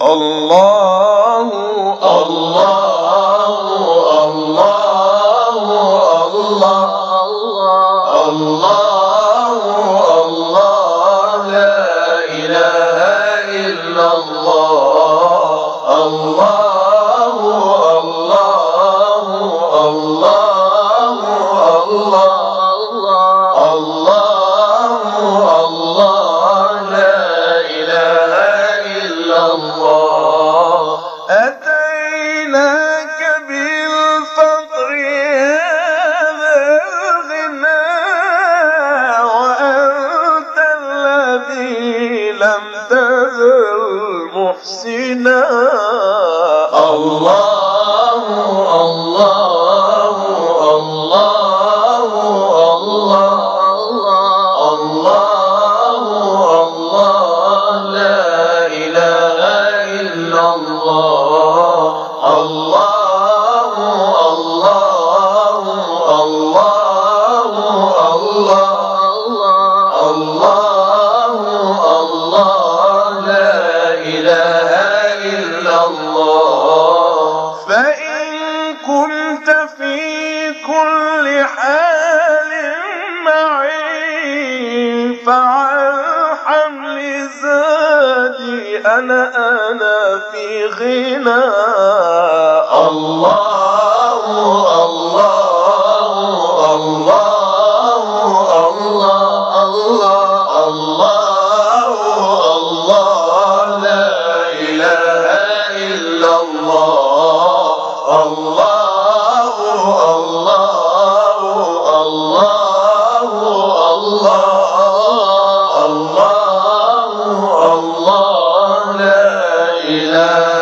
الله الله الله الله الله الله لا إله إلا الله الله الله الله الله لا إله إلا الله. أتيناك بالفقر هذا الغنى وأنت الذي لم تزل محسنا. الله الله الله الله الله لا إله إلا الله. الله الله الله الله الله لا إله إلا الله. فإن كنت في كل حال معي فعن حمل زادي أنا في غنى. الله الله الله الله الله الله لا إله إلا الله. الله الله الله الله الله لا إله